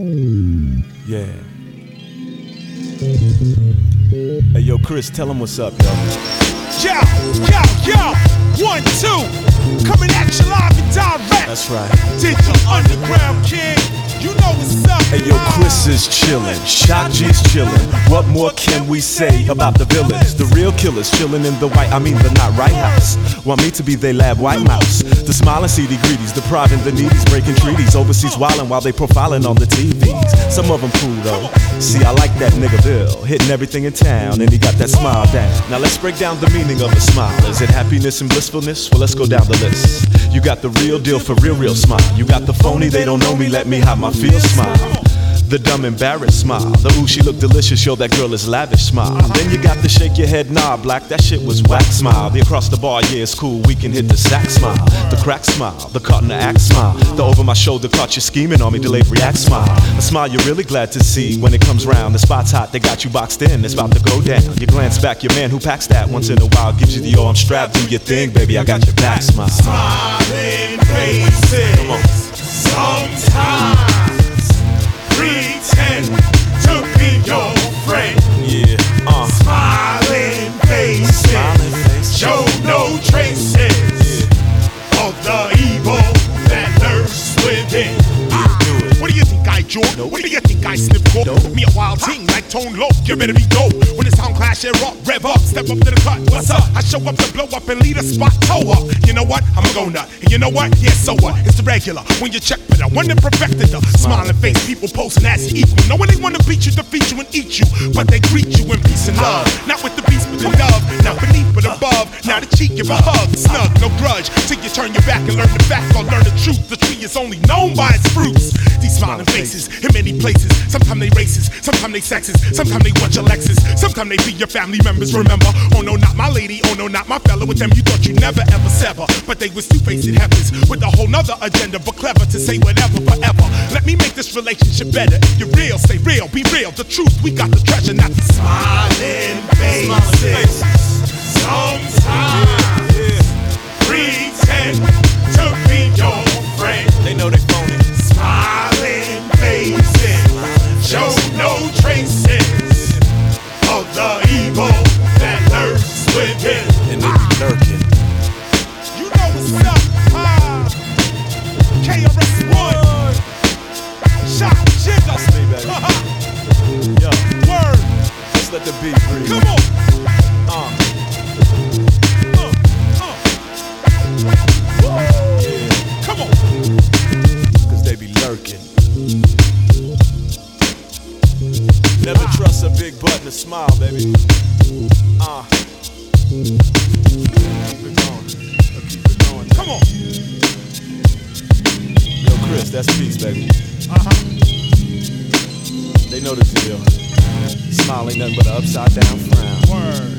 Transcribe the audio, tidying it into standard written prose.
Yeah. Hey, yo, Chris, tell him what's up, yo. Yo, 1, 2, coming at you live and direct. That's right. Digi Underground King, you know what's up. Hey, yo, Chris is chillin', Shock G's chillin'. What more can we say about the villains? The real killers chillin' in the the not right house. Want me to be their lab white mouse. The smiling CD greedies, depriving the needies, breaking treaties, overseas wildin' while they profiling on the TVs. Some of them cool though. See, I like that nigga Bill, hitting everything in town, and he got that smile down. Now let's break down the meaning of a smile. Is it happiness and blissfulness? Well, let's go down the list. You got the real deal for real smile. You got the phony, they don't know me, let me have my feel smile. The dumb embarrassed smile. The ooh, she look delicious, show that girl is lavish smile. Then you got the shake your head, nah, black, that shit was whack smile. The across the bar, yeah, it's cool, we can hit the sack smile. The crack smile, the caught in the act smile. The over my shoulder caught you scheming on me, delayed react smile. A smile you're really glad to see when it comes round. The spot's hot, they got you boxed in, it's about to go down. You glance back, your man who packs that once in a while gives you the yo, I'm strapped, do your thing, baby, I got your back smile. Smiling faces, come on. Sometimes pretend to be your friend. Yeah, Smiling faces, show no traces of the evil that lurks within. What do you think I joke? Nope. What do you think I slip go? Nope. Me a wild ting like Tone Loc, you better be dope. When the sound clash, air up, rev up, step up to the cut. What's up? I show up to blow up and lead a spot, toe up. You know what? I'm a go nut. And you know what? Yeah, so what? It's the regular. When you check, but I one that perfected the smiling face. People posing as equal. No one they wanna beat you, defeat you, and eat you, but they greet you in peace and love. Not with the beast, but the dove. Not beneath, but above. Now the cheek, give a hug, snug, no grudge. Till you turn your back and learn the fact or learn the truth. The tree is only known by its fruits. These smiling faces in many places. Sometimes they racist, sometimes they sexist, sometimes they want your Lexus, sometimes they be your family members. Remember, oh no, not my lady, oh no, not my fella. With them you thought you never ever sever, but they was two-faced heavens with a whole nother agenda, but clever to say whatever forever. Let me make this relationship better. If you're real, stay real, be real. The truth, we got the treasure, not the smiling faces. Sometimes pretend to be your friend. they know they phony. Smiling faces, show no traces of the evil that lurks within. And they be lurking. You know what's up, KRS-One, Shock G, That's me, baby. Yo, Word, let's let the beat breathe. come on. Yeah, Come on. cause they be lurking. Never trust a big butt and a smile, baby. Keep it going. Keep it going. Come on. Yo, Chris, that's peace, baby. They know the deal. Smile ain't nothing but an upside down frown. Word.